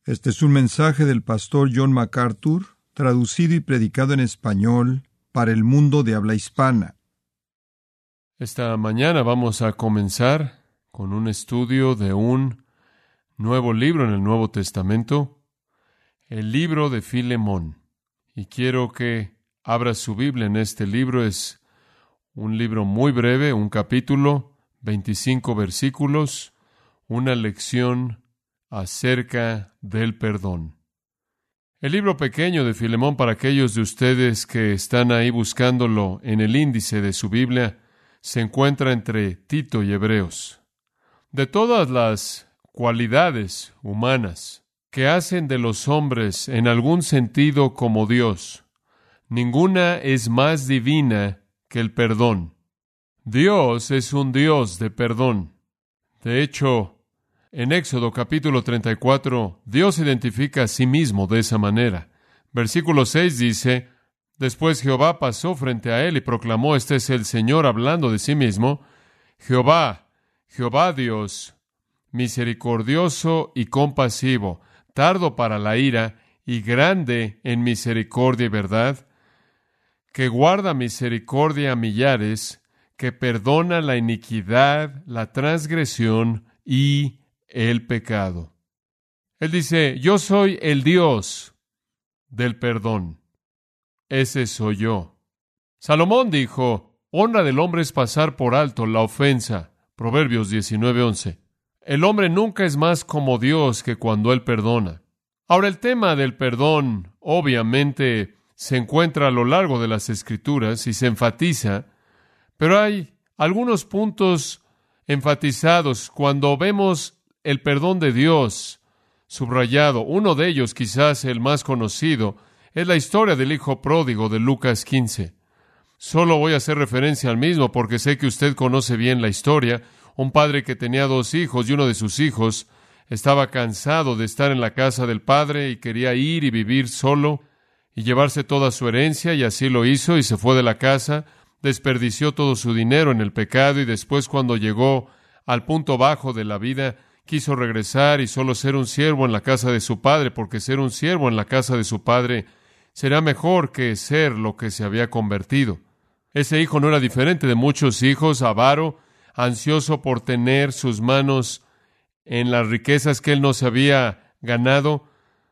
Este es un mensaje del pastor John MacArthur, traducido y predicado en español para el mundo de habla hispana. Esta mañana vamos a comenzar con un estudio de un nuevo libro en el Nuevo Testamento, el libro de Filemón. Y quiero que abra su Biblia en este libro. Es un libro muy breve, un capítulo, 25 versículos, una lección acerca del perdón. El libro pequeño de Filemón, para aquellos de ustedes que están ahí buscándolo en el índice de su Biblia, se encuentra entre Tito y Hebreos. De todas las cualidades humanas que hacen de los hombres en algún sentido como Dios, ninguna es más divina que el perdón. Dios es un Dios de perdón. De hecho, en Éxodo capítulo 34, Dios identifica a sí mismo de esa manera. Versículo 6 dice: Después Jehová pasó frente a él y proclamó: Este es el Señor, hablando de sí mismo. Jehová Dios, misericordioso y compasivo, tardo para la ira y grande en misericordia y verdad, que guarda misericordia a millares, que perdona la iniquidad, la transgresión y el pecado. Él dice: yo soy el Dios del perdón. Ese soy yo. Salomón dijo: honra del hombre es pasar por alto la ofensa. Proverbios 19:11. El hombre nunca es más como Dios que cuando Él perdona. Ahora, el tema del perdón obviamente se encuentra a lo largo de las Escrituras y se enfatiza, pero hay algunos puntos enfatizados cuando vemos el perdón de Dios subrayado. Uno de ellos, quizás el más conocido, es la historia del hijo pródigo de Lucas 15. Solo voy a hacer referencia al mismo porque sé que usted conoce bien la historia. Un padre que tenía 2 hijos y uno de sus hijos estaba cansado de estar en la casa del padre y quería ir y vivir solo y llevarse toda su herencia, y así lo hizo y se fue de la casa, desperdició todo su dinero en el pecado y después, cuando llegó al punto bajo de la vida, quiso regresar y solo ser un siervo en la casa de su padre, porque ser un siervo en la casa de su padre será mejor que ser lo que se había convertido. Ese hijo no era diferente de muchos hijos, avaro, ansioso por tener sus manos en las riquezas que él no se había ganado,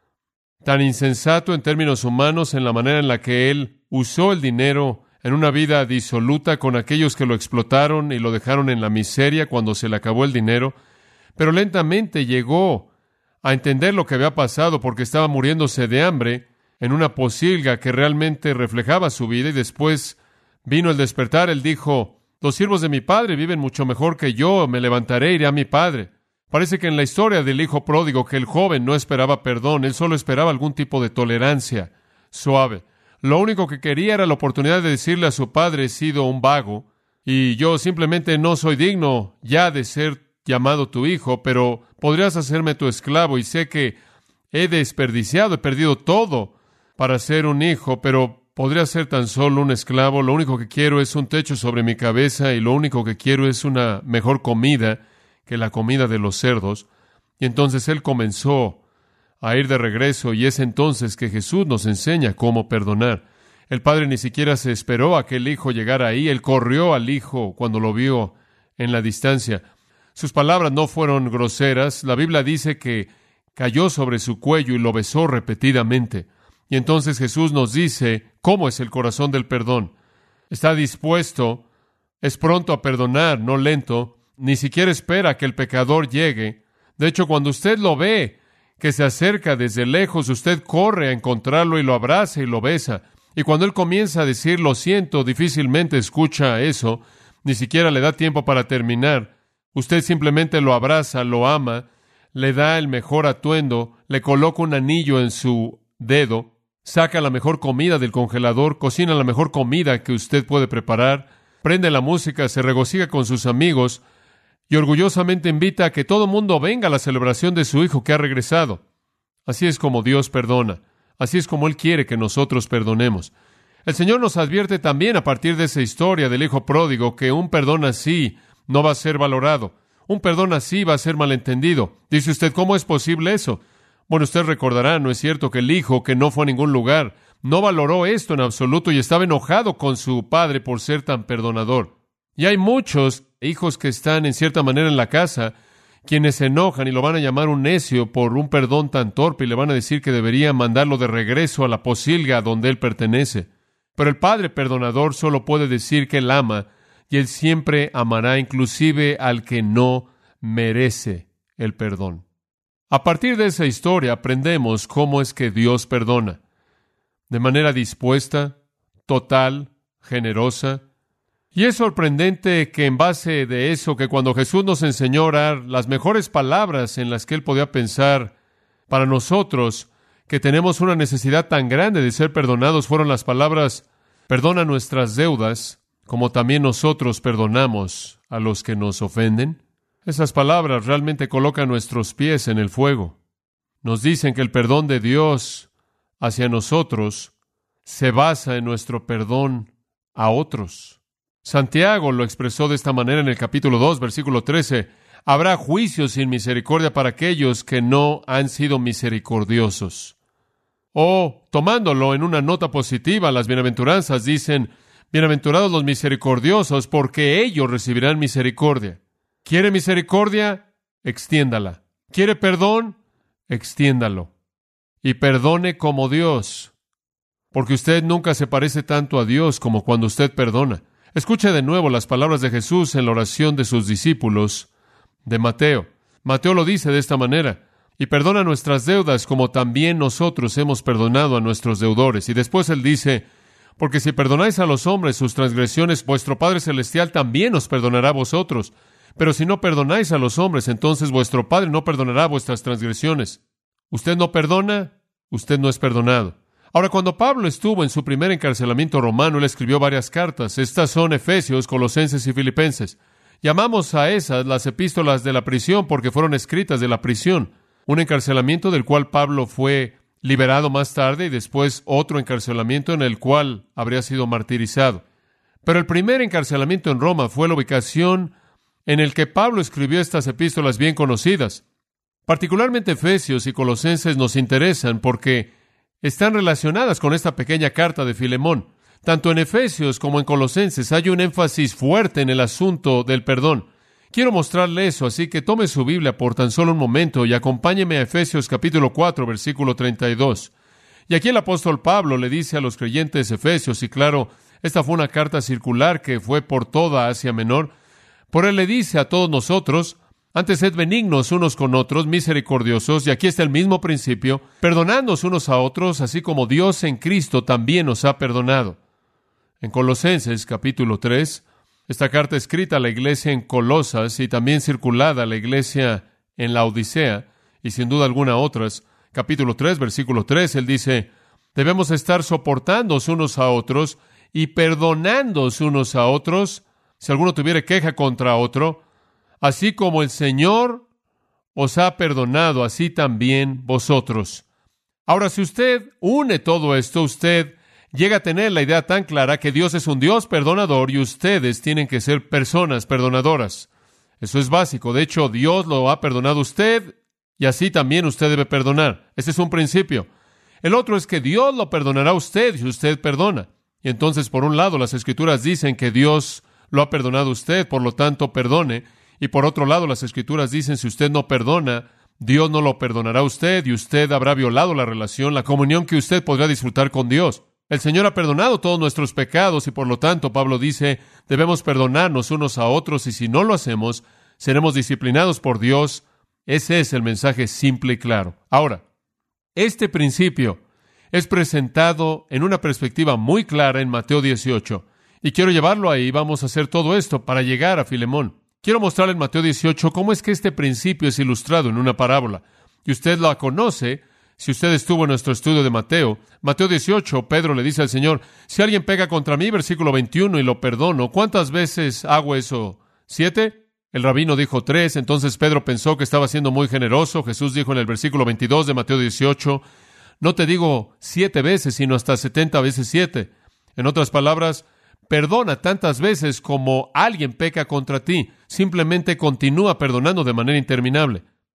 tan insensato en términos humanos en la manera en la que él usó el dinero en una vida disoluta con aquellos que lo explotaron y lo dejaron en la miseria cuando se le acabó el dinero. Pero lentamente llegó a entender lo que había pasado porque estaba muriéndose de hambre en una pocilga que realmente reflejaba su vida, y después vino el despertar. Él dijo: los siervos de mi padre viven mucho mejor que yo, me levantaré e iré a mi padre. Parece que en la historia del hijo pródigo, que el joven no esperaba perdón, él solo esperaba algún tipo de tolerancia suave. Lo único que quería era la oportunidad de decirle a su padre: he sido un vago y yo simplemente no soy digno ya de ser llamado tu hijo, pero podrías hacerme tu esclavo, y sé que he desperdiciado, he perdido todo para ser un hijo, pero podría ser tan solo un esclavo. Lo único que quiero es un techo sobre mi cabeza y lo único que quiero es una mejor comida que la comida de los cerdos. Y entonces él comenzó a ir de regreso, y es entonces que Jesús nos enseña cómo perdonar. El padre ni siquiera se esperó a que el hijo llegara ahí. Él corrió al hijo cuando lo vio en la distancia. Sus palabras no fueron groseras. La Biblia dice que cayó sobre su cuello y lo besó repetidamente. Y entonces Jesús nos dice cómo es el corazón del perdón. Está dispuesto, es pronto a perdonar, no lento, ni siquiera espera que el pecador llegue. De hecho, cuando usted lo ve que se acerca desde lejos, usted corre a encontrarlo y lo abraza y lo besa. Y cuando él comienza a decir lo siento, difícilmente escucha eso, ni siquiera le da tiempo para terminar. Usted simplemente lo abraza, lo ama, le da el mejor atuendo, le coloca un anillo en su dedo, saca la mejor comida del congelador, cocina la mejor comida que usted puede preparar, prende la música, se regocija con sus amigos y orgullosamente invita a que todo el mundo venga a la celebración de su hijo que ha regresado. Así es como Dios perdona. Así es como Él quiere que nosotros perdonemos. El Señor nos advierte también a partir de esa historia del hijo pródigo que un perdón así no va a ser valorado. Un perdón así va a ser malentendido. Dice usted: ¿cómo es posible eso? Bueno, usted recordará, ¿no es cierto?, que el hijo, que no fue a ningún lugar, no valoró esto en absoluto y estaba enojado con su padre por ser tan perdonador. Y hay muchos hijos que están en cierta manera en la casa, quienes se enojan y lo van a llamar un necio por un perdón tan torpe y le van a decir que debería mandarlo de regreso a la pocilga donde él pertenece. Pero el padre perdonador solo puede decir que él ama, y él siempre amará inclusive al que no merece el perdón. A partir de esa historia aprendemos cómo es que Dios perdona. De manera dispuesta, total, generosa. Y es sorprendente que en base de eso, que cuando Jesús nos enseñó a orar, las mejores palabras en las que Él podía pensar para nosotros, que tenemos una necesidad tan grande de ser perdonados, fueron las palabras: perdona nuestras deudas, como también nosotros perdonamos a los que nos ofenden. Esas palabras realmente colocan nuestros pies en el fuego. Nos dicen que el perdón de Dios hacia nosotros se basa en nuestro perdón a otros. Santiago lo expresó de esta manera en el capítulo 2, versículo 13. Habrá juicio sin misericordia para aquellos que no han sido misericordiosos. O, tomándolo en una nota positiva, las bienaventuranzas dicen: bienaventurados los misericordiosos, porque ellos recibirán misericordia. ¿Quiere misericordia? Extiéndala. ¿Quiere perdón? Extiéndalo. Y perdone como Dios, porque usted nunca se parece tanto a Dios como cuando usted perdona. Escuche de nuevo las palabras de Jesús en la oración de sus discípulos de Mateo. Mateo lo dice de esta manera: y perdona nuestras deudas como también nosotros hemos perdonado a nuestros deudores. Y después él dice: porque si perdonáis a los hombres sus transgresiones, vuestro Padre Celestial también os perdonará a vosotros. Pero si no perdonáis a los hombres, entonces vuestro Padre no perdonará vuestras transgresiones. Usted no perdona, usted no es perdonado. Ahora, cuando Pablo estuvo en su primer encarcelamiento romano, él escribió varias cartas. Estas son Efesios, Colosenses y Filipenses. Llamamos a esas las epístolas de la prisión porque fueron escritas de la prisión. Un encarcelamiento del cual Pablo fue liberado más tarde y después otro encarcelamiento en el cual habría sido martirizado. Pero el primer encarcelamiento en Roma fue la ubicación en el que Pablo escribió estas epístolas bien conocidas. Particularmente Efesios y Colosenses nos interesan porque están relacionadas con esta pequeña carta de Filemón. Tanto en Efesios como en Colosenses hay un énfasis fuerte en el asunto del perdón. Quiero mostrarle eso, así que tome su Biblia por tan solo un momento y acompáñeme a Efesios capítulo 4, versículo 32. Y aquí el apóstol Pablo le dice a los creyentes efesios, y claro, esta fue una carta circular que fue por toda Asia Menor. Por él le dice a todos nosotros: antes sed benignos unos con otros, misericordiosos, y aquí está el mismo principio, perdonándoos unos a otros, así como Dios en Cristo también nos ha perdonado. En Colosenses capítulo 3, esta carta escrita a la iglesia en Colosas y también circulada a la iglesia en la Odisea, y sin duda alguna otras, capítulo 3, versículo 3, él dice: debemos estar soportándoos unos a otros y perdonándoos unos a otros, si alguno tuviere queja contra otro, así como el Señor os ha perdonado, así también vosotros. Ahora, si usted une todo esto, usted llega a tener la idea tan clara que Dios es un Dios perdonador y ustedes tienen que ser personas perdonadoras. Eso es básico. De hecho, Dios lo ha perdonado a usted y así también usted debe perdonar. Ese es un principio. El otro es que Dios lo perdonará a usted si usted perdona. Y entonces, por un lado, las Escrituras dicen que Dios lo ha perdonado a usted, por lo tanto, perdone. Y por otro lado, las Escrituras dicen: si usted no perdona, Dios no lo perdonará a usted y usted habrá violado la relación, la comunión que usted podrá disfrutar con Dios. El Señor ha perdonado todos nuestros pecados y por lo tanto, Pablo dice, debemos perdonarnos unos a otros y si no lo hacemos, seremos disciplinados por Dios. Ese es el mensaje simple y claro. Ahora, este principio es presentado en una perspectiva muy clara en Mateo 18 y quiero llevarlo ahí. Vamos a hacer todo esto para llegar a Filemón. Quiero mostrarle en Mateo 18 cómo es que este principio es ilustrado en una parábola. Y usted la conoce si usted estuvo en nuestro estudio de Mateo. Mateo 18, Pedro le dice al Señor: si alguien pega contra mí, versículo 21, y lo perdono, ¿cuántas veces hago eso? ¿7? El rabino dijo 3. Entonces Pedro pensó que estaba siendo muy generoso. Jesús dijo en el versículo 22 de Mateo 18, no te digo 7 veces, sino hasta 70 veces 7. En otras palabras, perdona tantas veces como alguien peca contra ti. Simplemente continúa perdonando de manera interminable.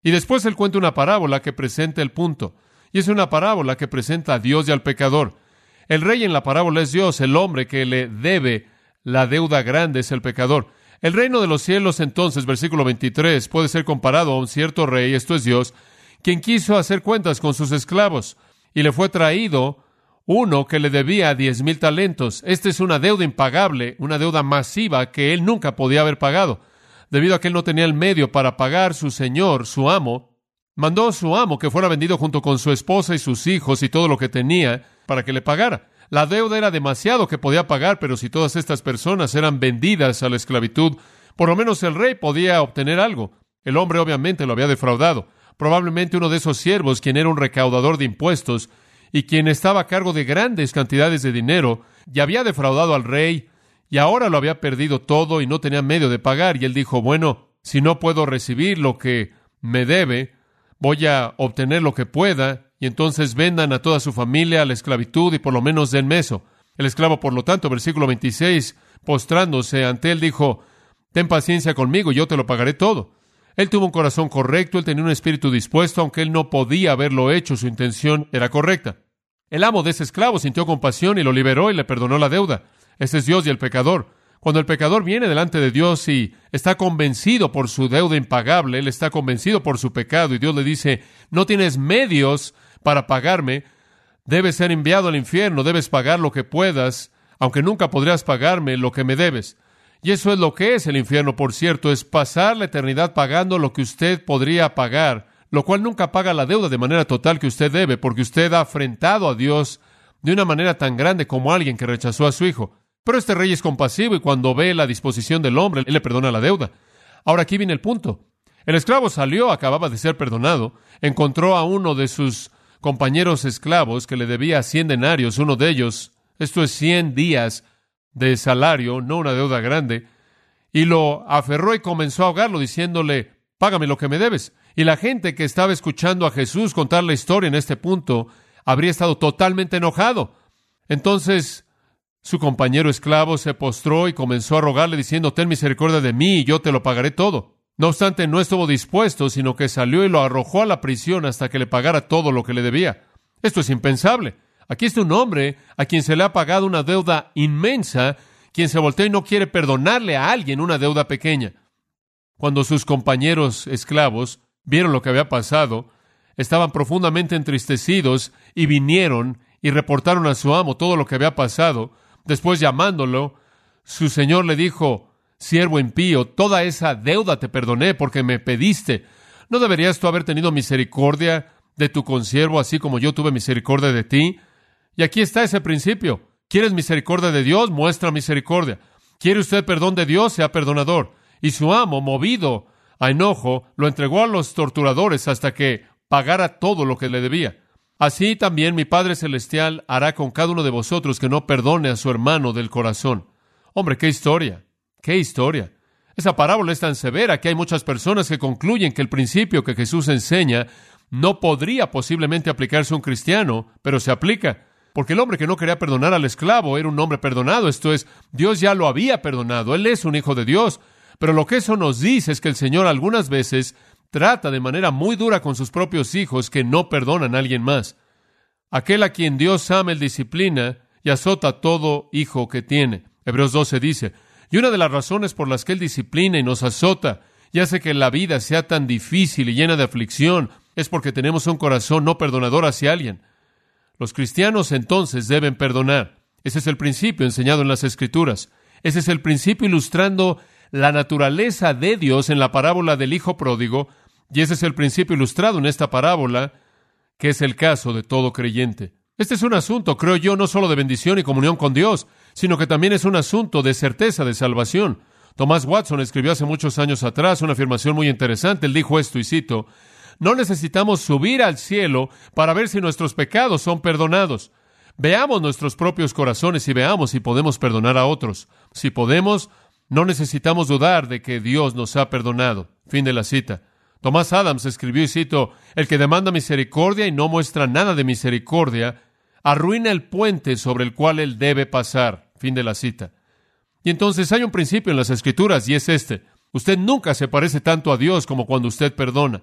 Y después él cuenta una parábola que presenta el punto. Y es una parábola que presenta a Dios y al pecador. El rey en la parábola es Dios, el hombre que le debe la deuda grande es el pecador. El reino de los cielos, entonces, versículo 23, puede ser comparado a un cierto rey, esto es Dios, quien quiso hacer cuentas con sus esclavos, y le fue traído uno que le debía 10,000 talentos. Esta es una deuda impagable, una deuda masiva que él nunca podía haber pagado. Debido a que él no tenía el medio para pagar, su señor, su amo, mandó a su amo que fuera vendido junto con su esposa y sus hijos y todo lo que tenía para que le pagara. La deuda era demasiado que podía pagar, pero si todas estas personas eran vendidas a la esclavitud, por lo menos el rey podía obtener algo. El hombre obviamente lo había defraudado. Probablemente uno de esos siervos, quien era un recaudador de impuestos y quien estaba a cargo de grandes cantidades de dinero, ya había defraudado al rey y ahora lo había perdido todo y no tenía medio de pagar. Y él dijo, bueno, si no puedo recibir lo que me debe, voy a obtener lo que pueda, y entonces vendan a toda su familia a la esclavitud y por lo menos denme eso. El esclavo, por lo tanto, versículo 26, postrándose ante él, dijo, ten paciencia conmigo, yo te lo pagaré todo. Él tuvo un corazón correcto, él tenía un espíritu dispuesto, aunque él no podía haberlo hecho, su intención era correcta. El amo de ese esclavo sintió compasión y lo liberó y le perdonó la deuda. Ese es Dios y el pecador. Cuando el pecador viene delante de Dios y está convencido por su deuda impagable, él está convencido por su pecado y Dios le dice, no tienes medios para pagarme, debes ser enviado al infierno, debes pagar lo que puedas, aunque nunca podrías pagarme lo que me debes. Y eso es lo que es el infierno, por cierto, es pasar la eternidad pagando lo que usted podría pagar, lo cual nunca paga la deuda de manera total que usted debe, porque usted ha afrentado a Dios de una manera tan grande como alguien que rechazó a su hijo. Pero este rey es compasivo y cuando ve la disposición del hombre, él le perdona la deuda. Ahora aquí viene el punto. El esclavo salió, acababa de ser perdonado, encontró a uno de sus compañeros esclavos que le debía 100 denarios, uno de ellos, esto es 100 días de salario, no una deuda grande, y lo aferró y comenzó a ahogarlo diciéndole, págame lo que me debes. Y la gente que estaba escuchando a Jesús contar la historia en este punto habría estado totalmente enojado. Entonces su compañero esclavo se postró y comenzó a rogarle diciendo, ten misericordia de mí y yo te lo pagaré todo. No obstante, no estuvo dispuesto, sino que salió y lo arrojó a la prisión hasta que le pagara todo lo que le debía. Esto es impensable. Aquí está un hombre a quien se le ha pagado una deuda inmensa, quien se voltea y no quiere perdonarle a alguien una deuda pequeña. Cuando sus compañeros esclavos vieron lo que había pasado, estaban profundamente entristecidos y vinieron y reportaron a su amo todo lo que había pasado. Después, llamándolo, su señor le dijo, siervo impío, toda esa deuda te perdoné porque me pediste. ¿No deberías tú haber tenido misericordia de tu consiervo así como yo tuve misericordia de ti? Y aquí está ese principio. ¿Quieres misericordia de Dios? Muestra misericordia. ¿Quiere usted perdón de Dios? Sea perdonador. Y su amo, movido a enojo, lo entregó a los torturadores hasta que pagara todo lo que le debía. Así también mi Padre Celestial hará con cada uno de vosotros que no perdone a su hermano del corazón. Hombre, qué historia, qué historia. Esa parábola es tan severa que hay muchas personas que concluyen que el principio que Jesús enseña no podría posiblemente aplicarse a un cristiano, pero se aplica. Porque el hombre que no quería perdonar al esclavo era un hombre perdonado, esto es, Dios ya lo había perdonado, él es un hijo de Dios. Pero lo que eso nos dice es que el Señor algunas veces trata de manera muy dura con sus propios hijos que no perdonan a alguien más. Aquel a quien Dios ama, él disciplina y azota a todo hijo que tiene. Hebreos 12 dice, y una de las razones por las que él disciplina y nos azota y hace que la vida sea tan difícil y llena de aflicción es porque tenemos un corazón no perdonador hacia alguien. Los cristianos entonces deben perdonar. Ese es el principio enseñado en las Escrituras. Ese es el principio ilustrando la naturaleza de Dios en la parábola del hijo pródigo, y ese es el principio ilustrado en esta parábola, que es el caso de todo creyente. Este es un asunto, creo yo, no solo de bendición y comunión con Dios, sino que también es un asunto de certeza de salvación. Thomas Watson escribió hace muchos años atrás una afirmación muy interesante. Él dijo esto, y cito, no necesitamos subir al cielo para ver si nuestros pecados son perdonados. Veamos nuestros propios corazones y veamos si podemos perdonar a otros. Si podemos, no necesitamos dudar de que Dios nos ha perdonado. Fin de la cita. Thomas Adams escribió, y cito, el que demanda misericordia y no muestra nada de misericordia, arruina el puente sobre el cual él debe pasar. Fin de la cita. Y entonces hay un principio en las Escrituras, y es este. Usted nunca se parece tanto a Dios como cuando usted perdona.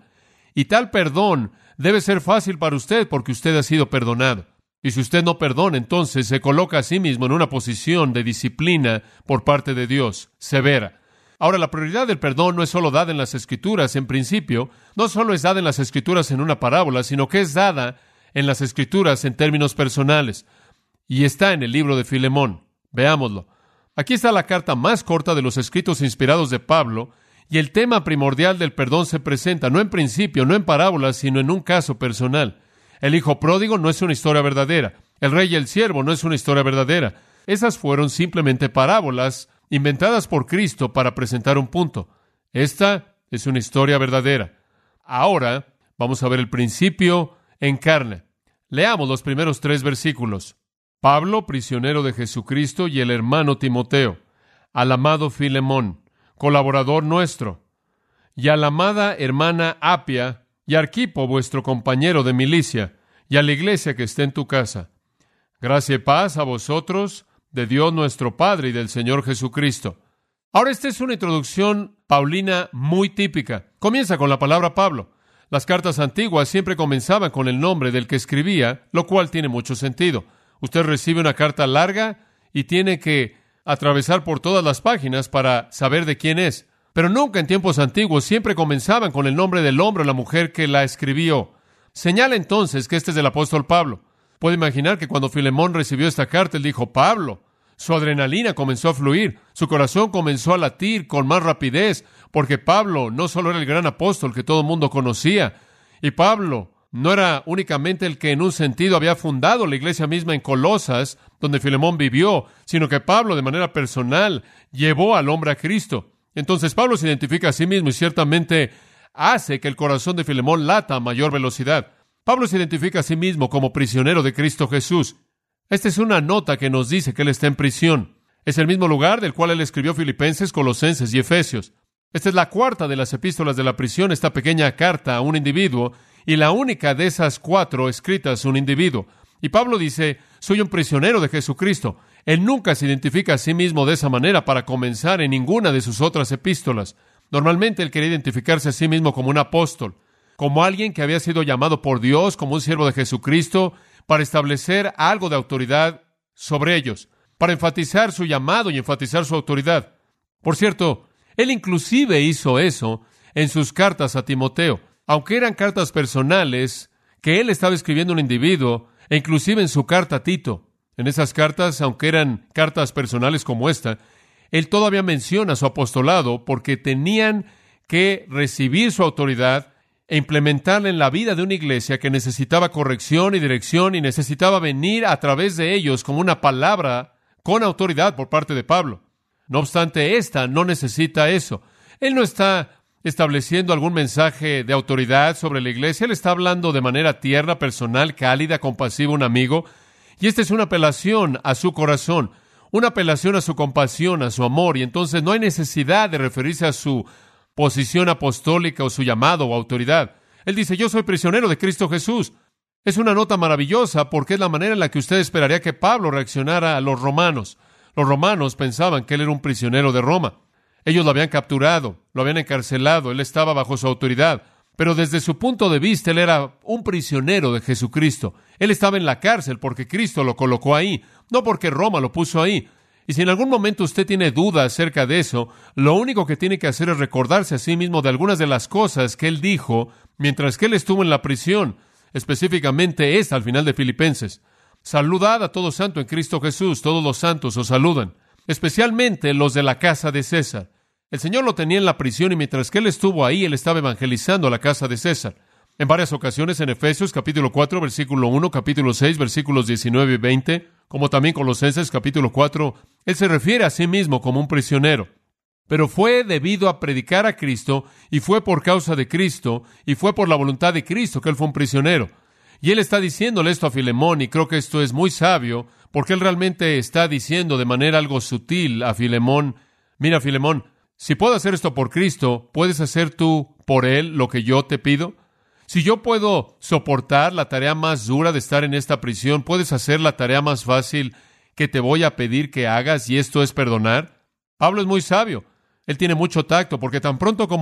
Y tal perdón debe ser fácil para usted porque usted ha sido perdonado. Y si usted no perdona, entonces se coloca a sí mismo en una posición de disciplina por parte de Dios, severa. Ahora, la prioridad del perdón no es solo dada en las Escrituras, en principio, no solo es dada en las Escrituras en una parábola, sino que es dada en las Escrituras en términos personales. Y está en el libro de Filemón. Veámoslo. Aquí está la carta más corta de los escritos inspirados de Pablo, y el tema primordial del perdón se presenta no en principio, no en parábolas, sino en un caso personal. El hijo pródigo no es una historia verdadera. El rey y el siervo no es una historia verdadera. Esas fueron simplemente parábolas inventadas por Cristo para presentar un punto. Esta es una historia verdadera. Ahora vamos a ver el principio en carne. Leamos los primeros 3 versículos. Pablo, prisionero de Jesucristo, y el hermano Timoteo, al amado Filemón, colaborador nuestro, y a la amada hermana Apia, y a Arquipo, vuestro compañero de milicia, y a la iglesia que está en tu casa. Gracia y paz a vosotros, de Dios nuestro Padre y del Señor Jesucristo. Ahora, esta es una introducción paulina muy típica. Comienza con la palabra Pablo. Las cartas antiguas siempre comenzaban con el nombre del que escribía, lo cual tiene mucho sentido. Usted recibe una carta larga y tiene que atravesar por todas las páginas para saber de quién es. Pero nunca en tiempos antiguos siempre comenzaban con el nombre del hombre o la mujer que la escribió. Señala entonces que este es del apóstol Pablo. Puede imaginar que cuando Filemón recibió esta carta, él dijo, Pablo. Su adrenalina comenzó a fluir, su corazón comenzó a latir con más rapidez, porque Pablo no solo era el gran apóstol que todo el mundo conocía, y Pablo no era únicamente el que en un sentido había fundado la iglesia misma en Colosas, donde Filemón vivió, sino que Pablo de manera personal llevó al hombre a Cristo. Entonces Pablo se identifica a sí mismo y ciertamente hace que el corazón de Filemón lata a mayor velocidad. Pablo se identifica a sí mismo como prisionero de Cristo Jesús. Esta es una nota que nos dice que él está en prisión. Es el mismo lugar del cual él escribió Filipenses, Colosenses y Efesios. Esta es la cuarta de las epístolas de la prisión, esta pequeña carta a un individuo, y la única de esas 4 escritas a un individuo. Y Pablo dice, soy un prisionero de Jesucristo. Él nunca se identifica a sí mismo de esa manera para comenzar en ninguna de sus otras epístolas. Normalmente él quería identificarse a sí mismo como un apóstol, como alguien que había sido llamado por Dios, como un siervo de Jesucristo, para establecer algo de autoridad sobre ellos, para enfatizar su llamado y enfatizar su autoridad. Por cierto, él inclusive hizo eso en sus cartas a Timoteo, aunque eran cartas personales que él estaba escribiendo a un individuo, e inclusive en su carta a Tito. En esas cartas, aunque eran cartas personales como esta, él todavía menciona su apostolado porque tenían que recibir su autoridad e implementarla en la vida de una iglesia que necesitaba corrección y dirección y necesitaba venir a través de ellos como una palabra con autoridad por parte de Pablo. No obstante, esta no necesita eso. Él no está estableciendo algún mensaje de autoridad sobre la iglesia. Él está hablando de manera tierna, personal, cálida, compasiva, un amigo. Y esta es una apelación a su corazón, una apelación a su compasión, a su amor. Y entonces no hay necesidad de referirse a su posición apostólica o su llamado o autoridad. Él dice, yo soy prisionero de Cristo Jesús. Es una nota maravillosa porque es la manera en la que usted esperaría que Pablo reaccionara a los romanos. Los romanos pensaban que él era un prisionero de Roma. Ellos lo habían capturado, lo habían encarcelado, él estaba bajo su autoridad. Pero desde su punto de vista, él era un prisionero de Jesucristo. Él estaba en la cárcel porque Cristo lo colocó ahí, no porque Roma lo puso ahí. Y si en algún momento usted tiene duda acerca de eso, lo único que tiene que hacer es recordarse a sí mismo de algunas de las cosas que él dijo mientras que él estuvo en la prisión, específicamente esta al final de Filipenses. Saludad a todo santo en Cristo Jesús, todos los santos os saludan, especialmente los de la casa de César. El Señor lo tenía en la prisión y mientras que él estuvo ahí, él estaba evangelizando a la casa de César. En varias ocasiones en Efesios, capítulo 4, versículo 1, capítulo 6, versículos 19 y 20, como también Colosenses, capítulo 4, él se refiere a sí mismo como un prisionero. Pero fue debido a predicar a Cristo, y fue por causa de Cristo, y fue por la voluntad de Cristo que él fue un prisionero. Y él está diciéndole esto a Filemón, y creo que esto es muy sabio, porque él realmente está diciendo de manera algo sutil a Filemón, mira Filemón, si puedo hacer esto por Cristo, ¿puedes hacer tú por él lo que yo te pido? Si yo puedo soportar la tarea más dura de estar en esta prisión, ¿puedes hacer la tarea más fácil que te voy a pedir que hagas? Y esto es perdonar. Pablo es muy sabio. Él tiene mucho tacto, porque tan pronto como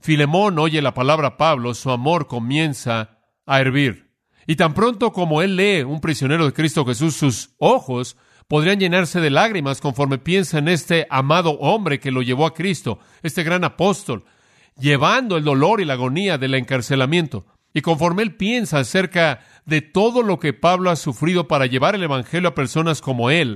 Filemón oye la palabra Pablo, su amor comienza a hervir. Y tan pronto como él lee un prisionero de Cristo Jesús, sus ojos podrían llenarse de lágrimas conforme piensa en este amado hombre que lo llevó a Cristo, este gran apóstol, llevando el dolor y la agonía del encarcelamiento. Y conforme él piensa acerca de todo lo que Pablo ha sufrido para llevar el evangelio a personas como él,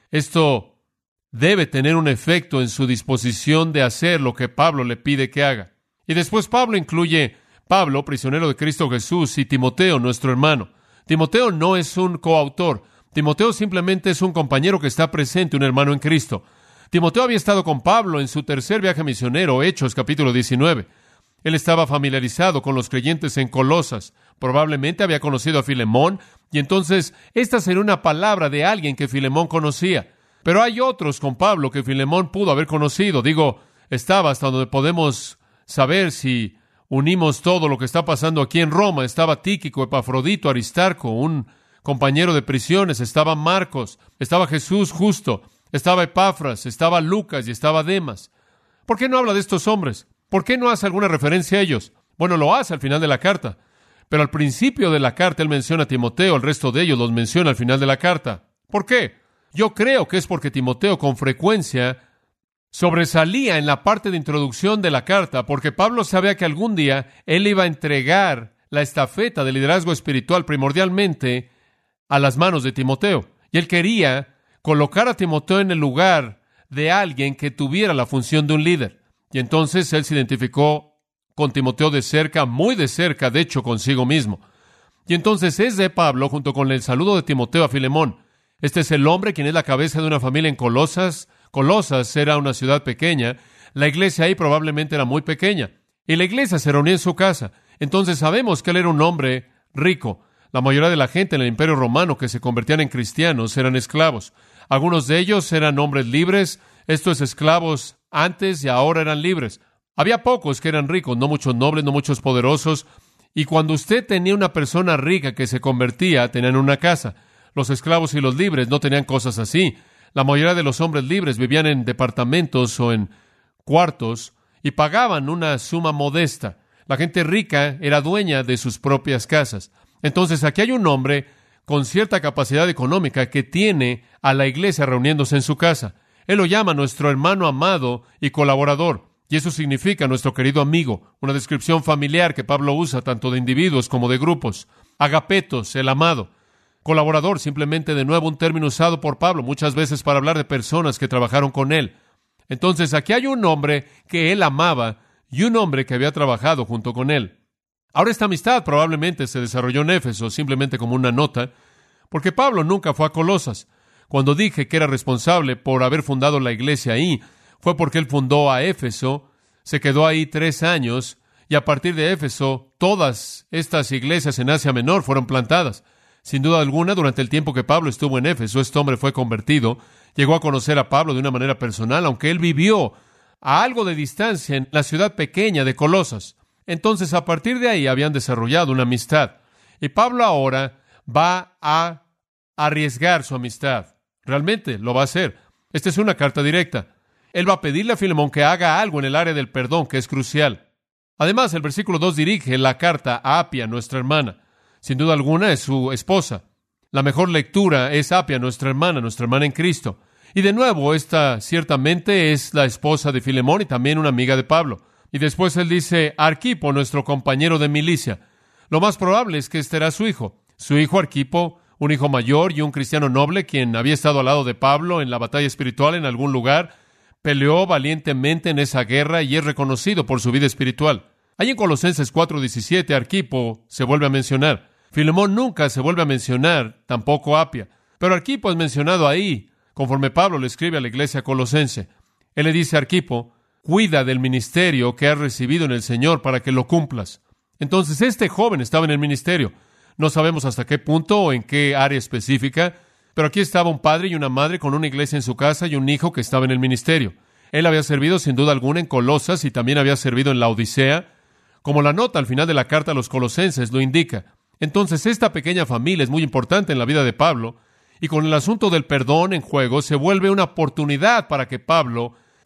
esto debe tener un efecto en su disposición de hacer lo que Pablo le pide que haga. Y después Pablo incluye Pablo, prisionero de Cristo Jesús, y Timoteo, nuestro hermano. Timoteo no es un coautor. Timoteo simplemente es un compañero que está presente, un hermano en Cristo. Timoteo había estado con Pablo en su tercer viaje misionero, Hechos, capítulo 19. Él estaba familiarizado con los creyentes en Colosas. Probablemente había conocido a Filemón, y entonces esta sería una palabra de alguien que Filemón conocía. Pero hay otros con Pablo que Filemón pudo haber conocido. Estaba hasta donde podemos saber si unimos todo lo que está pasando aquí en Roma. Estaba Tíquico, Epafrodito, Aristarco, un compañero de prisiones. Estaba Marcos, estaba Jesús justo, estaba Epafras, estaba Lucas y estaba Demas. ¿Por qué no habla de estos hombres? ¿Por qué no hace alguna referencia a ellos? Bueno, lo hace al final de la carta. Pero al principio de la carta él menciona a Timoteo, el resto de ellos los menciona al final de la carta. ¿Por qué? Yo creo que es porque Timoteo con frecuencia sobresalía en la parte de introducción de la carta, porque Pablo sabía que algún día él iba a entregar la estafeta de liderazgo espiritual primordialmente a las manos de Timoteo. Y él quería colocar a Timoteo en el lugar de alguien que tuviera la función de un líder. Y entonces él se identificó con Timoteo de cerca, muy de cerca, de hecho, consigo mismo. Y entonces es de Pablo, junto con el saludo de Timoteo a Filemón. Este es el hombre quien es la cabeza de una familia en Colosas. Colosas era una ciudad pequeña. La iglesia ahí probablemente era muy pequeña. Y la iglesia se reunía en su casa. Entonces sabemos que él era un hombre rico. La mayoría de la gente en el Imperio Romano que se convertían en cristianos eran esclavos. Algunos de ellos eran hombres libres. Estos esclavos antes y ahora eran libres. Había pocos que eran ricos, no muchos nobles, no muchos poderosos. Y cuando usted tenía una persona rica que se convertía, tenían una casa. Los esclavos y los libres no tenían cosas así. La mayoría de los hombres libres vivían en departamentos o en cuartos y pagaban una suma modesta. La gente rica era dueña de sus propias casas. Entonces aquí hay un hombre con cierta capacidad económica que tiene a la iglesia reuniéndose en su casa. Él lo llama nuestro hermano amado y colaborador. Y eso significa nuestro querido amigo, una descripción familiar que Pablo usa tanto de individuos como de grupos. Agapetos, el amado. Colaborador, simplemente de nuevo un término usado por Pablo muchas veces para hablar de personas que trabajaron con él. Entonces aquí hay un hombre que él amaba y un hombre que había trabajado junto con él. Ahora esta amistad probablemente se desarrolló en Éfeso simplemente como una nota, porque Pablo nunca fue a Colosas. Cuando dije que era responsable por haber fundado la iglesia ahí, fue porque él fundó a Éfeso, se quedó ahí 3 años, y a partir de Éfeso, todas estas iglesias en Asia Menor fueron plantadas. Sin duda alguna, durante el tiempo que Pablo estuvo en Éfeso, este hombre fue convertido, llegó a conocer a Pablo de una manera personal, aunque él vivió a algo de distancia en la ciudad pequeña de Colosas. Entonces, a partir de ahí habían desarrollado una amistad. Y Pablo ahora va a arriesgar su amistad. Realmente lo va a hacer. Esta es una carta directa. Él va a pedirle a Filemón que haga algo en el área del perdón, que es crucial. Además, el versículo 2 dirige la carta a Apia, nuestra hermana. Sin duda alguna es su esposa. La mejor lectura es Apia, nuestra hermana en Cristo. Y de nuevo, esta ciertamente es la esposa de Filemón y también una amiga de Pablo. Y después él dice, Arquipo, nuestro compañero de milicia. Lo más probable es que este era su hijo. Su hijo Arquipo, un hijo mayor y un cristiano noble, quien había estado al lado de Pablo en la batalla espiritual en algún lugar, peleó valientemente en esa guerra y es reconocido por su vida espiritual. Ahí en Colosenses 4:17, Arquipo se vuelve a mencionar. Filemón nunca se vuelve a mencionar, tampoco Apia. Pero Arquipo es mencionado ahí, conforme Pablo le escribe a la iglesia colosense. Él le dice a Arquipo, cuida del ministerio que has recibido en el Señor para que lo cumplas. Entonces este joven estaba en el ministerio. No sabemos hasta qué punto o en qué área específica, pero aquí estaba un padre y una madre con una iglesia en su casa y un hijo que estaba en el ministerio. Él había servido sin duda alguna en Colosas y también había servido en la Odisea, como la nota al final de la carta a los colosenses lo indica. Entonces esta pequeña familia es muy importante en la vida de Pablo, y con el asunto del perdón en juego se vuelve una oportunidad para que Pablo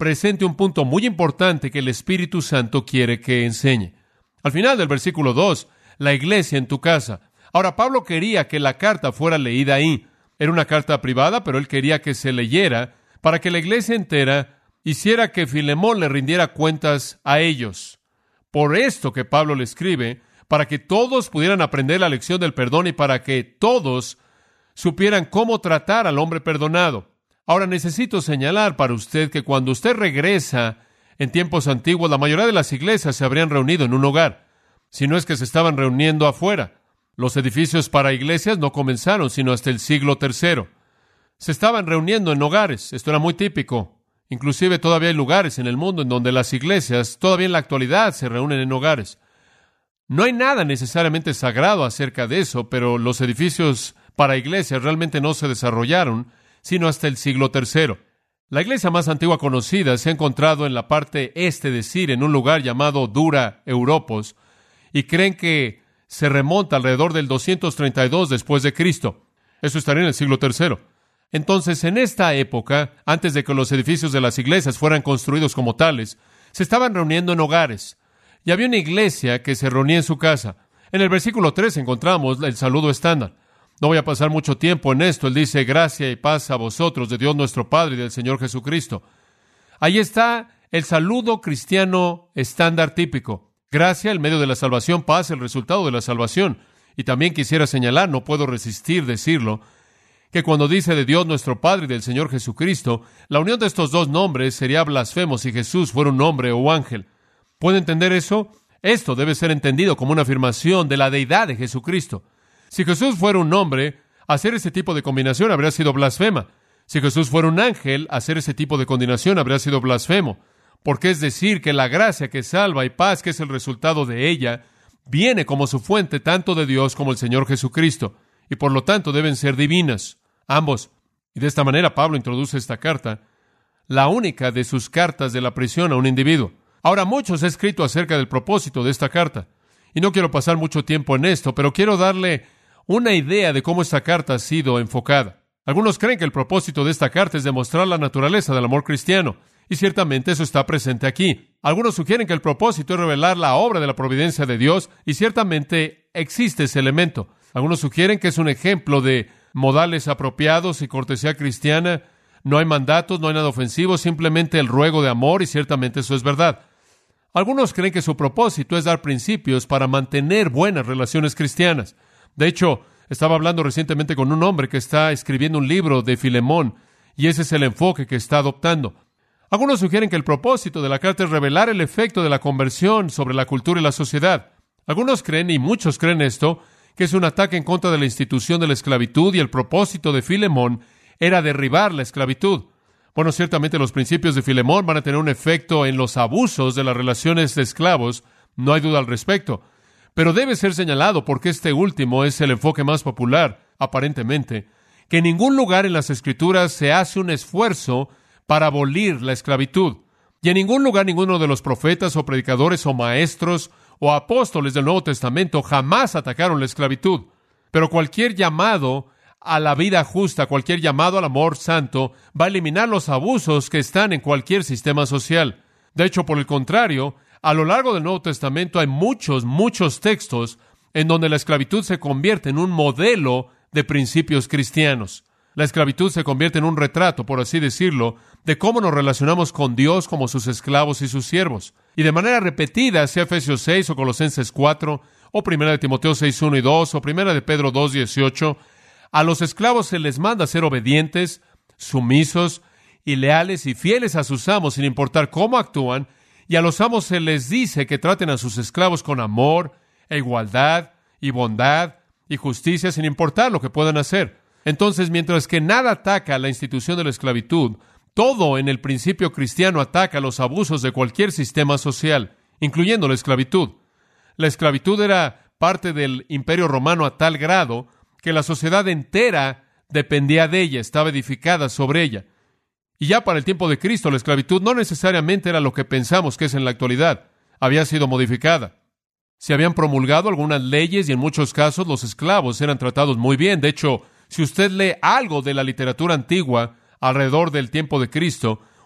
presente un punto muy importante que el Espíritu Santo quiere que enseñe. Al final del versículo 2, la iglesia en tu casa. Ahora, Pablo quería que la carta fuera leída ahí. Era una carta privada, pero él quería que se leyera para que la iglesia entera hiciera que Filemón le rindiera cuentas a ellos. Por esto que Pablo le escribe, para que todos pudieran aprender la lección del perdón y para que todos supieran cómo tratar al hombre perdonado. Ahora, necesito señalar para usted que cuando usted regresa en tiempos antiguos, la mayoría de las iglesias se habrían reunido en un hogar, si no es que se estaban reuniendo afuera. Los edificios para iglesias no comenzaron sino hasta el siglo III. Se estaban reuniendo en hogares. Esto era muy típico. Inclusive todavía hay lugares en el mundo en donde las iglesias, todavía en la actualidad, se reúnen en hogares. No hay nada necesariamente sagrado acerca de eso, pero los edificios para iglesias realmente no se desarrollaron sino hasta el siglo III. La iglesia más antigua conocida se ha encontrado en la parte este de Siria, en un lugar llamado Dura Europos, y creen que se remonta alrededor del 232 después de Cristo. Eso estaría en el siglo III. Entonces, en esta época, antes de que los edificios de las iglesias fueran construidos como tales, se estaban reuniendo en hogares. Y había una iglesia que se reunía en su casa. En el versículo 3 encontramos el saludo estándar. No voy a pasar mucho tiempo en esto. Él dice, gracia y paz a vosotros de Dios nuestro Padre y del Señor Jesucristo. Ahí está el saludo cristiano estándar típico. Gracia, el medio de la salvación, paz, el resultado de la salvación. Y también quisiera señalar, no puedo resistir decirlo, que cuando dice de Dios nuestro Padre y del Señor Jesucristo, la unión de estos dos nombres sería blasfemo si Jesús fuera un hombre o ángel. ¿Puede entender eso? Esto debe ser entendido como una afirmación de la deidad de Jesucristo. Si Jesús fuera un hombre, hacer ese tipo de combinación habría sido blasfema. Si Jesús fuera un ángel, hacer ese tipo de combinación habría sido blasfemo. Porque es decir que la gracia que salva y paz, que es el resultado de ella, viene como su fuente tanto de Dios como el Señor Jesucristo, y por lo tanto deben ser divinas, ambos. Y de esta manera Pablo introduce esta carta, la única de sus cartas de la prisión a un individuo. Ahora, mucho se ha escrito acerca del propósito de esta carta, y no quiero pasar mucho tiempo en esto, pero quiero darle una idea de cómo esta carta ha sido enfocada. Algunos creen que el propósito de esta carta es demostrar la naturaleza del amor cristiano, y ciertamente eso está presente aquí. Algunos sugieren que el propósito es revelar la obra de la providencia de Dios, y ciertamente existe ese elemento. Algunos sugieren que es un ejemplo de modales apropiados y cortesía cristiana. No hay mandatos, no hay nada ofensivo, simplemente el ruego de amor, y ciertamente eso es verdad. Algunos creen que su propósito es dar principios para mantener buenas relaciones cristianas. De hecho, estaba hablando recientemente con un hombre que está escribiendo un libro de Filemón, y ese es el enfoque que está adoptando. Algunos sugieren que el propósito de la carta es revelar el efecto de la conversión sobre la cultura y la sociedad. Algunos creen, y muchos creen esto, que es un ataque en contra de la institución de la esclavitud, y el propósito de Filemón era derribar la esclavitud. Bueno, ciertamente los principios de Filemón van a tener un efecto en los abusos de las relaciones de esclavos, no hay duda al respecto. Pero debe ser señalado, porque este último es el enfoque más popular, aparentemente, que en ningún lugar en las Escrituras se hace un esfuerzo para abolir la esclavitud. Y en ningún lugar ninguno de los profetas o predicadores o maestros o apóstoles del Nuevo Testamento jamás atacaron la esclavitud. Pero cualquier llamado a la vida justa, cualquier llamado al amor santo, va a eliminar los abusos que están en cualquier sistema social. De hecho, por el contrario, a lo largo del Nuevo Testamento hay muchos textos en donde la esclavitud se convierte en un modelo de principios cristianos. La esclavitud se convierte en un retrato, por así decirlo, de cómo nos relacionamos con Dios como sus esclavos y sus siervos. Y de manera repetida, sea Efesios 6 o Colosenses 4, o 1 Timoteo 6, 1 y 2, o 1 Pedro 2, 18, a los esclavos se les manda ser obedientes, sumisos y leales y fieles a sus amos sin importar cómo actúan, y a los amos se les dice que traten a sus esclavos con amor, e igualdad, y bondad, y justicia sin importar lo que puedan hacer. Entonces, mientras que nada ataca a la institución de la esclavitud, todo en el principio cristiano ataca los abusos de cualquier sistema social, incluyendo la esclavitud. La esclavitud era parte del Imperio Romano a tal grado que la sociedad entera dependía de ella, estaba edificada sobre ella. Y ya para el tiempo de Cristo, la esclavitud no necesariamente era lo que pensamos que es en la actualidad. Había sido modificada. Se habían promulgado algunas leyes y en muchos casos los esclavos eran tratados muy bien. De hecho, si usted lee algo de la literatura antigua alrededor del tiempo de Cristo,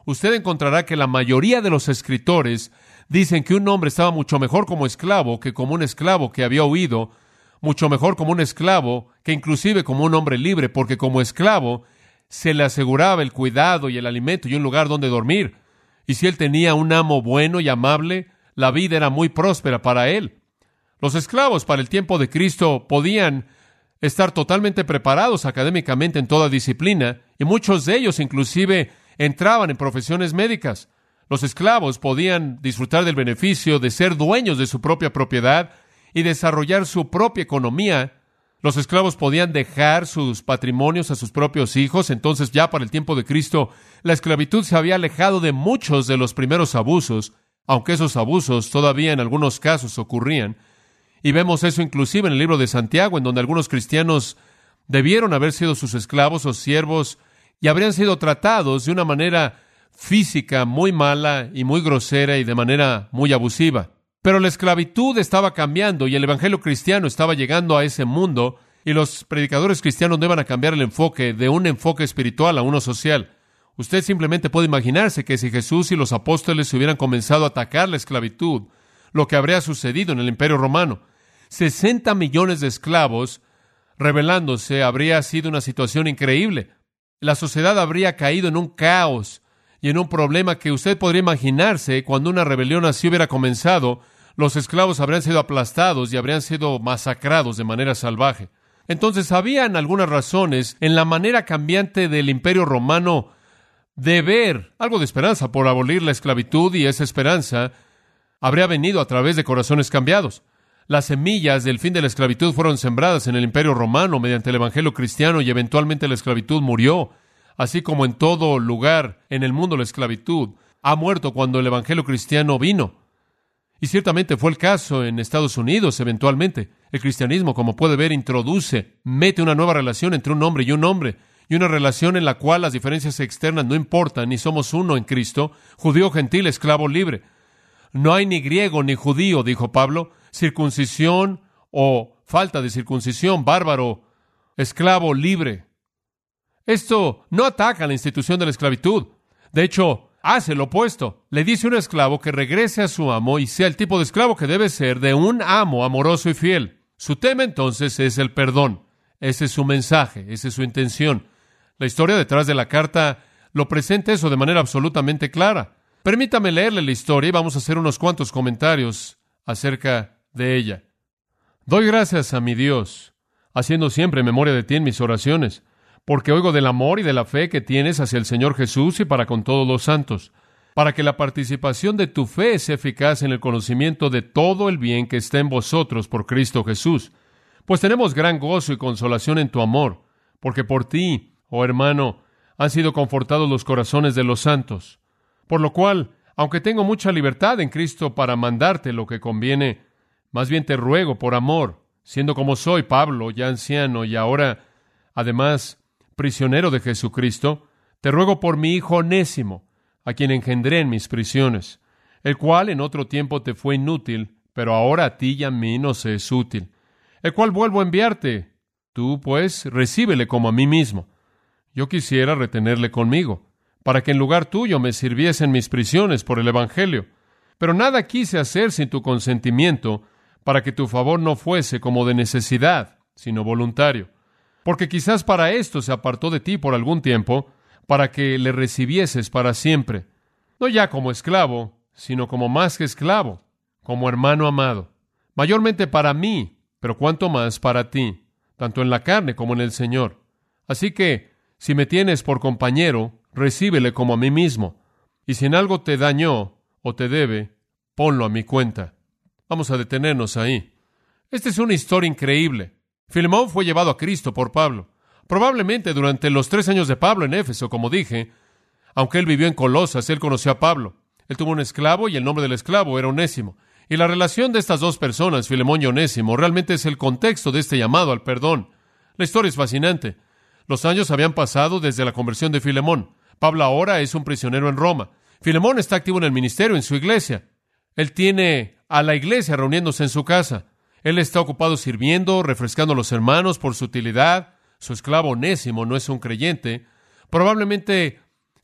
usted encontrará que la mayoría de los escritores dicen que un hombre estaba mucho mejor como esclavo que como un esclavo que había huido, mucho mejor como un esclavo que inclusive como un hombre libre, porque como esclavo se le aseguraba el cuidado y el alimento y un lugar donde dormir. Y si él tenía un amo bueno y amable, la vida era muy próspera para él. Los esclavos para el tiempo de Cristo podían estar totalmente preparados académicamente en toda disciplina, y muchos de ellos inclusive entraban en profesiones médicas. Los esclavos podían disfrutar del beneficio de ser dueños de su propia propiedad y desarrollar su propia economía. Los esclavos podían dejar sus patrimonios a sus propios hijos. Entonces, ya para el tiempo de Cristo, la esclavitud se había alejado de muchos de los primeros abusos, aunque esos abusos todavía en algunos casos ocurrían. Y vemos eso inclusive en el libro de Santiago, en donde algunos cristianos debieron haber sido sus esclavos o siervos y habrían sido tratados de una manera física muy mala y muy grosera y de manera muy abusiva. Pero la esclavitud estaba cambiando y el evangelio cristiano estaba llegando a ese mundo, y los predicadores cristianos no iban a cambiar el enfoque de un enfoque espiritual a uno social. Usted simplemente puede imaginarse que si Jesús y los apóstoles hubieran comenzado a atacar la esclavitud, lo que habría sucedido en el Imperio Romano. 60 millones de esclavos rebelándose habría sido una situación increíble. La sociedad habría caído en un caos y en un problema que usted podría imaginarse cuando una rebelión así hubiera comenzado. Los esclavos habrían sido aplastados y habrían sido masacrados de manera salvaje. Entonces, habían algunas razones en la manera cambiante del Imperio Romano de ver algo de esperanza por abolir la esclavitud, y esa esperanza habría venido a través de corazones cambiados. Las semillas del fin de la esclavitud fueron sembradas en el Imperio Romano mediante el Evangelio cristiano, y eventualmente la esclavitud murió. Así como en todo lugar en el mundo la esclavitud ha muerto cuando el Evangelio cristiano vino. Y ciertamente fue el caso en Estados Unidos eventualmente. El cristianismo, como puede ver, mete una nueva relación entre un hombre, y una relación en la cual las diferencias externas no importan, y somos uno en Cristo, judío, gentil, esclavo, libre. No hay ni griego ni judío, dijo Pablo, circuncisión o falta de circuncisión, bárbaro, esclavo, libre. Esto no ataca a la institución de la esclavitud. De hecho, hace lo opuesto. Le dice a un esclavo que regrese a su amo y sea el tipo de esclavo que debe ser de un amo amoroso y fiel. Su tema entonces es el perdón. Ese es su mensaje, esa es su intención. La historia detrás de la carta lo presenta eso de manera absolutamente clara. Permítame leerle la historia y vamos a hacer unos cuantos comentarios acerca de ella. Doy gracias a mi Dios, haciendo siempre memoria de ti en mis oraciones, porque oigo del amor y de la fe que tienes hacia el Señor Jesús y para con todos los santos, para que la participación de tu fe sea eficaz en el conocimiento de todo el bien que está en vosotros por Cristo Jesús. Pues tenemos gran gozo y consolación en tu amor, porque por ti, oh hermano, han sido confortados los corazones de los santos. Por lo cual, aunque tengo mucha libertad en Cristo para mandarte lo que conviene, más bien te ruego por amor, siendo como soy, Pablo, ya anciano y ahora, además, prisionero de Jesucristo, te ruego por mi hijo Onésimo, a quien engendré en mis prisiones, el cual en otro tiempo te fue inútil, pero ahora a ti y a mí nos es útil, el cual vuelvo a enviarte. Tú, pues, recíbele como a mí mismo. Yo quisiera retenerle conmigo, para que en lugar tuyo me sirviese en mis prisiones por el Evangelio. Pero nada quise hacer sin tu consentimiento, para que tu favor no fuese como de necesidad, sino voluntario. Porque quizás para esto se apartó de ti por algún tiempo, para que le recibieses para siempre, no ya como esclavo, sino como más que esclavo, como hermano amado, mayormente para mí, pero cuanto más para ti, tanto en la carne como en el Señor. Así que, si me tienes por compañero, recíbele como a mí mismo, y si en algo te dañó o te debe, ponlo a mi cuenta. Vamos a detenernos ahí. Esta es una historia increíble. Filemón fue llevado a Cristo por Pablo. Probablemente durante los 3 años de Pablo en Éfeso, como dije, aunque él vivió en Colosas, él conoció a Pablo. Él tuvo un esclavo y el nombre del esclavo era Onésimo. Y la relación de estas dos personas, Filemón y Onésimo, realmente es el contexto de este llamado al perdón. La historia es fascinante. Los años habían pasado desde la conversión de Filemón. Pablo ahora es un prisionero en Roma. Filemón está activo en el ministerio, en su iglesia. Él tiene a la iglesia reuniéndose en su casa. Él está ocupado sirviendo, refrescando a los hermanos por su utilidad. Su esclavo Onésimo no es un creyente. Probablemente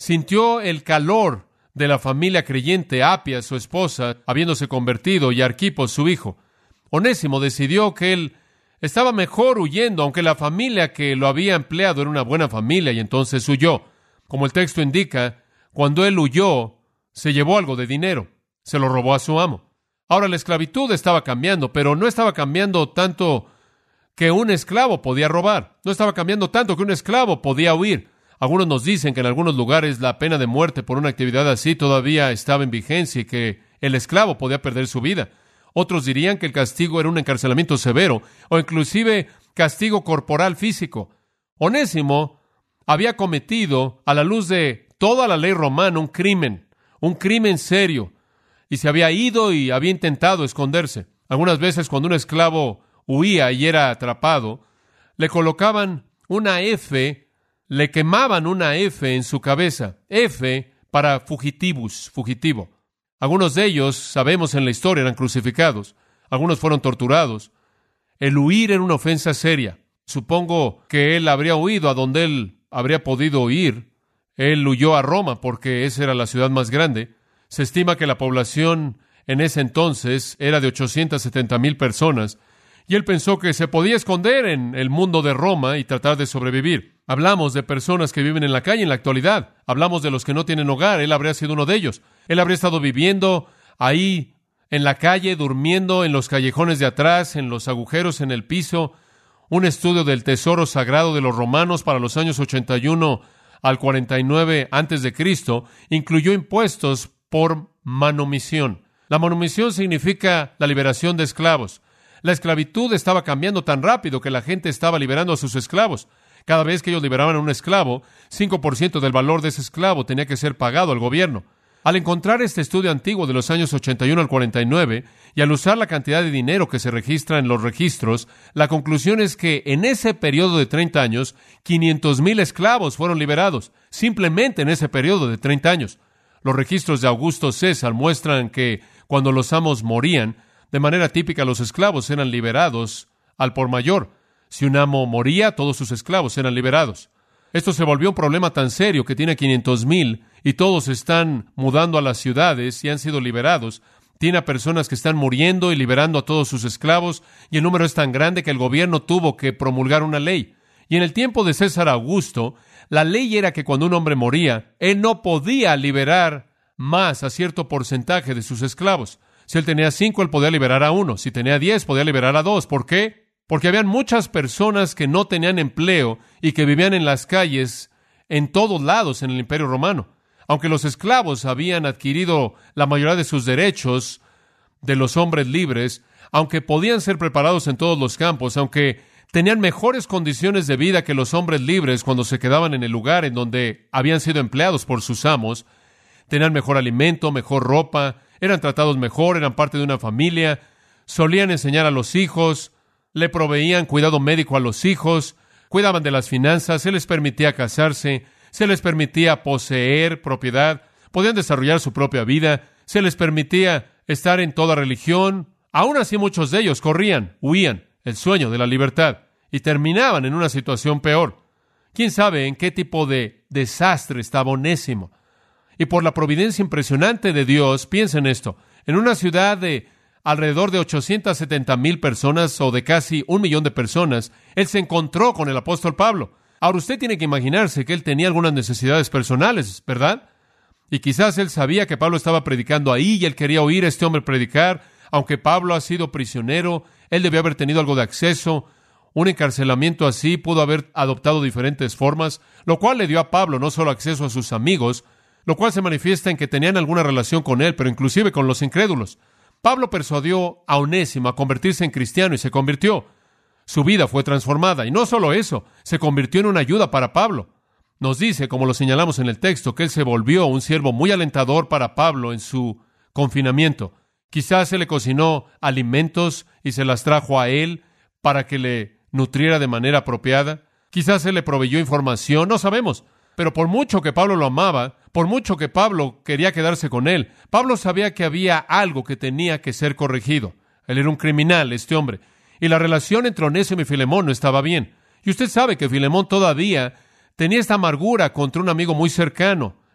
sintió el calor de la familia creyente, Apia, su esposa, habiéndose convertido, y Arquipo, su hijo. Onésimo decidió que él estaba mejor huyendo, aunque la familia que lo había empleado era una buena familia, y entonces huyó. Como el texto indica, cuando él huyó, se llevó algo de dinero, se lo robó a su amo. Ahora, la esclavitud estaba cambiando, pero no estaba cambiando tanto que un esclavo podía robar. No estaba cambiando tanto que un esclavo podía huir. Algunos nos dicen que en algunos lugares la pena de muerte por una actividad así todavía estaba en vigencia y que el esclavo podía perder su vida. Otros dirían que el castigo era un encarcelamiento severo o inclusive castigo corporal físico. Onésimo había cometido, a la luz de toda la ley romana, un crimen serio, y se había ido y había intentado esconderse. Algunas veces cuando un esclavo huía y era atrapado, le colocaban una F, le quemaban una F en su cabeza. F para fugitivus, fugitivo. Algunos de ellos, sabemos en la historia, eran crucificados. Algunos fueron torturados. El huir era una ofensa seria. Supongo que él habría huido a donde él habría podido ir. Él huyó a Roma porque esa era la ciudad más grande. Se estima que la población en ese entonces era de 870,000 personas. Y él pensó que se podía esconder en el mundo de Roma y tratar de sobrevivir. Hablamos de personas que viven en la calle en la actualidad. Hablamos de los que no tienen hogar. Él habría sido uno de ellos. Él habría estado viviendo ahí en la calle, durmiendo en los callejones de atrás, en los agujeros en el piso. Un estudio del tesoro sagrado de los romanos para los años 81 al 49 antes de Cristo incluyó impuestos por manumisión. La manumisión significa la liberación de esclavos. La esclavitud estaba cambiando tan rápido que la gente estaba liberando a sus esclavos. Cada vez que ellos liberaban a un esclavo, 5% del valor de ese esclavo tenía que ser pagado al gobierno. Al encontrar este estudio antiguo de los años 81 al 49 y al usar la cantidad de dinero que se registra en los registros, la conclusión es que en ese periodo de 30 años, 500,000 esclavos fueron liberados, simplemente en ese periodo de 30 años. Los registros de Augusto César muestran que cuando los amos morían, de manera típica los esclavos eran liberados al por mayor. Si un amo moría, todos sus esclavos eran liberados. Esto se volvió un problema tan serio que tiene 500,000 y todos están mudando a las ciudades y han sido liberados. Tiene a personas que están muriendo y liberando a todos sus esclavos, y el número es tan grande que el gobierno tuvo que promulgar una ley. Y en el tiempo de César Augusto, la ley era que cuando un hombre moría, él no podía liberar más a cierto porcentaje de sus esclavos. Si él tenía 5, él podía liberar a 1. Si tenía 10, podía liberar a 2. ¿Por qué? Porque habían muchas personas que no tenían empleo y que vivían en las calles en todos lados en el Imperio Romano. Aunque los esclavos habían adquirido la mayoría de sus derechos de los hombres libres, aunque podían ser preparados en todos los campos, aunque tenían mejores condiciones de vida que los hombres libres cuando se quedaban en el lugar en donde habían sido empleados por sus amos, tenían mejor alimento, mejor ropa, eran tratados mejor, eran parte de una familia, solían enseñar a los hijos, le proveían cuidado médico a los hijos, cuidaban de las finanzas, se les permitía casarse, se les permitía poseer propiedad, podían desarrollar su propia vida, se les permitía estar en toda religión. Aún así muchos de ellos corrían, huían, el sueño de la libertad, y terminaban en una situación peor. ¿Quién sabe en qué tipo de desastre estaba Onésimo? Y por la providencia impresionante de Dios, piensen esto, en una ciudad de alrededor de 870,000 personas o de casi 1,000,000 de personas, él se encontró con el apóstol Pablo. Ahora usted tiene que imaginarse que él tenía algunas necesidades personales, ¿verdad? Y quizás él sabía que Pablo estaba predicando ahí y él quería oír a este hombre predicar. Aunque Pablo ha sido prisionero, él debió haber tenido algo de acceso. Un encarcelamiento así pudo haber adoptado diferentes formas, lo cual le dio a Pablo no solo acceso a sus amigos, lo cual se manifiesta en que tenían alguna relación con él, pero inclusive con los incrédulos. Pablo persuadió a Onésimo a convertirse en cristiano y se convirtió. Su vida fue transformada, y no solo eso, se convirtió en una ayuda para Pablo. Nos dice, como lo señalamos en el texto, que él se volvió un siervo muy alentador para Pablo en su confinamiento. Quizás se le cocinó alimentos y se las trajo a él para que le nutriera de manera apropiada. Quizás se le proveyó información, no sabemos. Pero por mucho que Pablo lo amaba, por mucho que Pablo quería quedarse con él, Pablo sabía que había algo que tenía que ser corregido. Él era un criminal, este hombre. Y la relación entre Onésimo y Filemón no estaba bien. Y usted sabe que Filemón todavía tenía esta amargura contra un amigo muy cercano.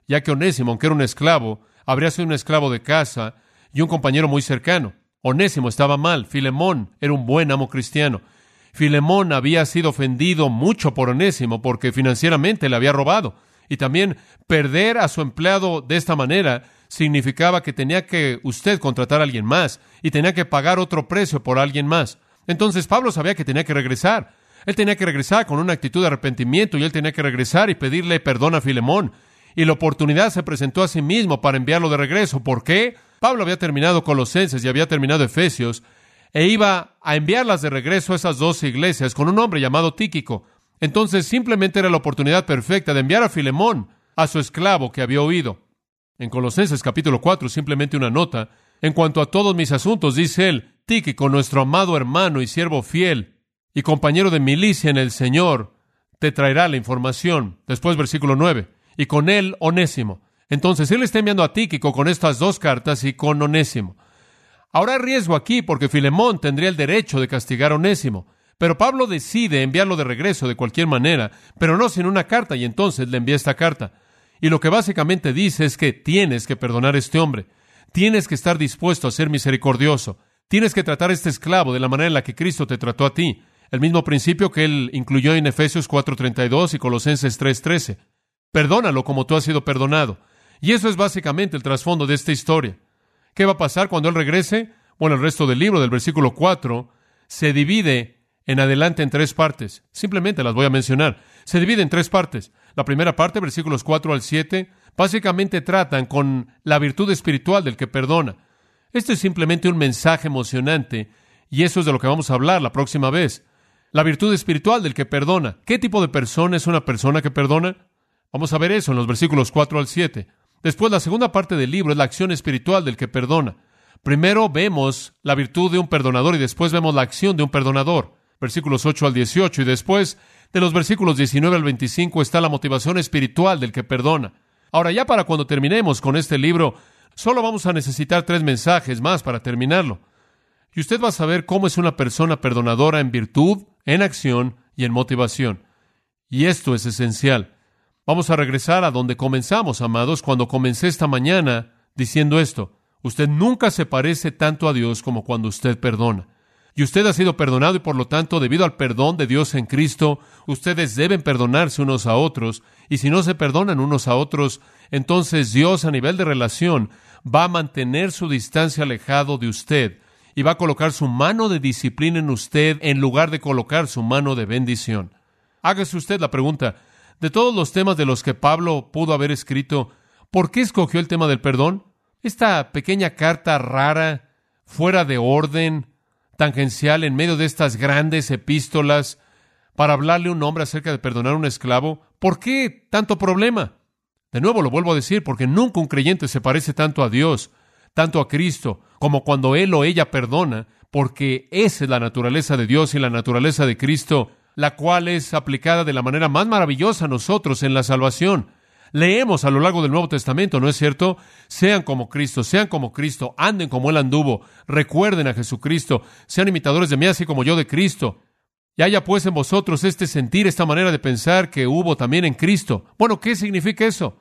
ya que Onésimo, aunque era un esclavo, habría sido un esclavo de casa y un compañero muy cercano. Onésimo estaba mal. Filemón era un buen amo cristiano. Filemón había sido ofendido mucho por Onésimo porque financieramente le había robado. Y también perder a su empleado de esta manera significaba que tenía que usted contratar a alguien más y tenía que pagar otro precio por alguien más. Entonces Pablo sabía que tenía que regresar. Él tenía que regresar con una actitud de arrepentimiento y él tenía que regresar y pedirle perdón a Filemón. Y la oportunidad se presentó a sí mismo para enviarlo de regreso. ¿Por qué? Pablo había terminado Colosenses y había terminado Efesios e iba a enviarlas de regreso a esas dos iglesias con un hombre llamado Tíquico. Entonces simplemente era la oportunidad perfecta de enviar a Filemón, a su esclavo que había huido. En Colosenses capítulo 4, simplemente una nota. En cuanto a todos mis asuntos, dice él, Tíquico, nuestro amado hermano y siervo fiel y compañero de milicia en el Señor, te traerá la información. Después, versículo 9. Y con él, Onésimo. Entonces, él está enviando a Tíquico con estas dos cartas y con Onésimo. Ahora hay riesgo aquí porque Filemón tendría el derecho de castigar a Onésimo. Pero Pablo decide enviarlo de regreso de cualquier manera, pero no sin una carta, y entonces le envía esta carta. Y lo que básicamente dice es que tienes que perdonar a este hombre. Tienes que estar dispuesto a ser misericordioso. Tienes que tratar a este esclavo de la manera en la que Cristo te trató a ti. El mismo principio que él incluyó en Efesios 4:32 y Colosenses 3:13. Perdónalo como tú has sido perdonado. Y eso es básicamente el trasfondo de esta historia. ¿Qué va a pasar cuando él regrese? Bueno, el resto del libro, del versículo 4, se divide en adelante en tres partes. Simplemente las voy a mencionar. Se divide en tres partes. La primera parte, versículos 4 al 7, básicamente tratan con la virtud espiritual del que perdona. Este es simplemente un mensaje emocionante, y eso es de lo que vamos a hablar la próxima vez. La virtud espiritual del que perdona. ¿Qué tipo de persona es una persona que perdona? Vamos a ver eso en los versículos 4 al 7. Después, la segunda parte del libro es la acción espiritual del que perdona. Primero vemos la virtud de un perdonador y después vemos la acción de un perdonador. Versículos 8 al 18. Y después, de los versículos 19 al 25, está la motivación espiritual del que perdona. Ahora, ya para cuando terminemos con este libro, solo vamos a necesitar 3 mensajes más para terminarlo. Y usted va a saber cómo es una persona perdonadora en virtud, en acción y en motivación. Y esto es esencial. Vamos a regresar a donde comenzamos, amados, cuando comencé esta mañana diciendo esto. Usted nunca se parece tanto a Dios como cuando usted perdona. Y usted ha sido perdonado y por lo tanto, debido al perdón de Dios en Cristo, ustedes deben perdonarse unos a otros. Y si no se perdonan unos a otros, entonces Dios a nivel de relación va a mantener su distancia alejado de usted y va a colocar su mano de disciplina en usted en lugar de colocar su mano de bendición. Hágase usted la pregunta, de todos los temas de los que Pablo pudo haber escrito, ¿por qué escogió el tema del perdón? Esta pequeña carta rara, fuera de orden, tangencial en medio de estas grandes epístolas, para hablarle a un hombre acerca de perdonar a un esclavo, ¿por qué tanto problema? De nuevo lo vuelvo a decir, porque nunca un creyente se parece tanto a Dios, tanto a Cristo, como cuando él o ella perdona, porque esa es la naturaleza de Dios y la naturaleza de Cristo, la cual es aplicada de la manera más maravillosa a nosotros en la salvación. Leemos a lo largo del Nuevo Testamento, ¿no es cierto? Sean como Cristo, anden como Él anduvo, recuerden a Jesucristo, sean imitadores de mí, así como yo de Cristo. Y haya pues en vosotros este sentir, esta manera de pensar que hubo también en Cristo. Bueno, ¿qué significa eso?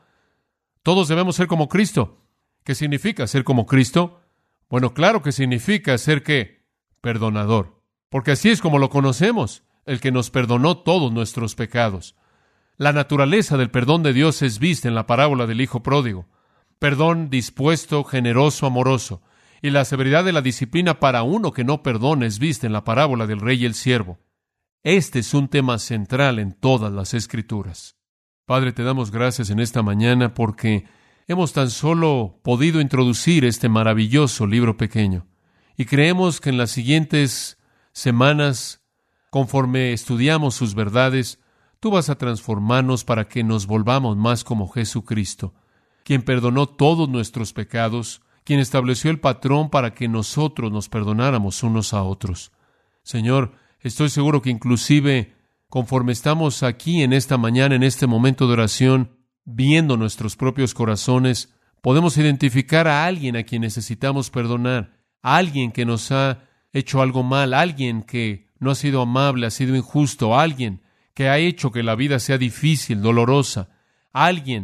Todos debemos ser como Cristo. ¿Qué significa ser como Cristo? Bueno, claro que significa ser ¿qué? Perdonador. Porque así es como lo conocemos, el que nos perdonó todos nuestros pecados. La naturaleza del perdón de Dios es vista en la parábola del Hijo Pródigo. Perdón dispuesto, generoso, amoroso. Y la severidad de la disciplina para uno que no perdona es vista en la parábola del rey y el siervo. Este es un tema central en todas las Escrituras. Padre, te damos gracias en esta mañana porque hemos tan solo podido introducir este maravilloso libro pequeño. Y creemos que en las siguientes semanas, conforme estudiamos sus verdades, tú vas a transformarnos para que nos volvamos más como Jesucristo, quien perdonó todos nuestros pecados, quien estableció el patrón para que nosotros nos perdonáramos unos a otros. Señor, estoy seguro que inclusive conforme estamos aquí en esta mañana, en este momento de oración, viendo nuestros propios corazones, podemos identificar a alguien a quien necesitamos perdonar, a alguien que nos ha hecho algo mal, a alguien que no ha sido amable, ha sido injusto, a alguien que ha hecho que la vida sea difícil, dolorosa, a alguien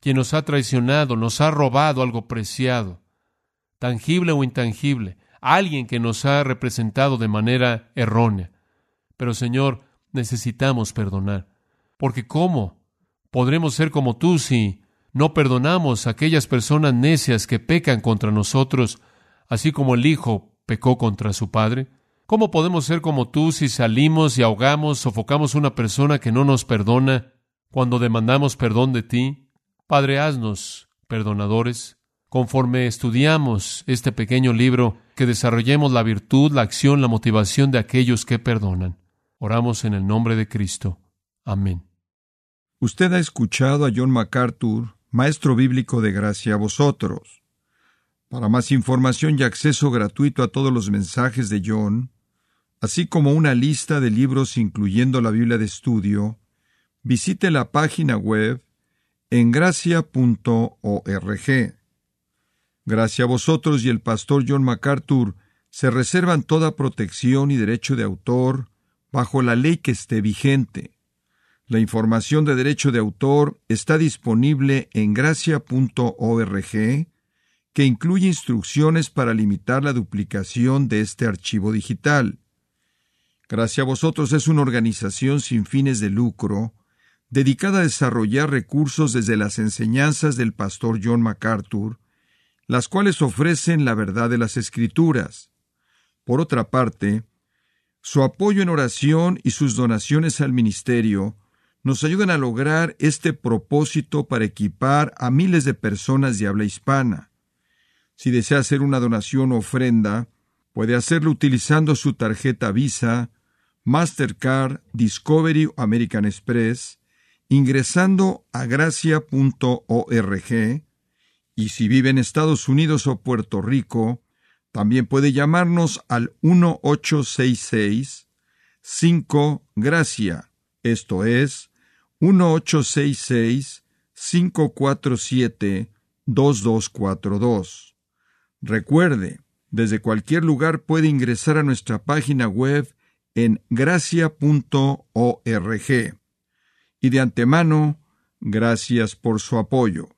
quien nos ha traicionado, nos ha robado algo preciado, tangible o intangible, alguien que nos ha representado de manera errónea. Pero, Señor, necesitamos perdonar, porque ¿cómo podremos ser como tú si no perdonamos a aquellas personas necias que pecan contra nosotros, así como el hijo pecó contra su padre? ¿Cómo podemos ser como tú si salimos y ahogamos, sofocamos a una persona que no nos perdona cuando demandamos perdón de ti? Padre, haznos perdonadores. Conforme estudiamos este pequeño libro, que desarrollemos la virtud, la acción, la motivación de aquellos que perdonan. Oramos en el nombre de Cristo. Amén. Usted ha escuchado a John MacArthur, maestro bíblico de Gracia a Vosotros. Para más información y acceso gratuito a todos los mensajes de John, así como una lista de libros incluyendo la Biblia de estudio, visite la página web en gracia.org. Gracia a Vosotros y el pastor John MacArthur se reservan toda protección y derecho de autor bajo la ley que esté vigente. La información de derecho de autor está disponible en gracia.org, que incluye instrucciones para limitar la duplicación de este archivo digital. Gracia a Vosotros es una organización sin fines de lucro, dedicada a desarrollar recursos desde las enseñanzas del pastor John MacArthur, las cuales ofrecen la verdad de las Escrituras. Por otra parte, su apoyo en oración y sus donaciones al ministerio nos ayudan a lograr este propósito para equipar a miles de personas de habla hispana. Si desea hacer una donación o ofrenda, puede hacerlo utilizando su tarjeta Visa, Mastercard, Discovery o American Express, ingresando a gracia.org, y si vive en Estados Unidos o Puerto Rico, también puede llamarnos al 1-866-5-GRACIA, esto es, 1-866-547-2242. Recuerde, desde cualquier lugar puede ingresar a nuestra página web en gracia.org. Y de antemano, gracias por su apoyo.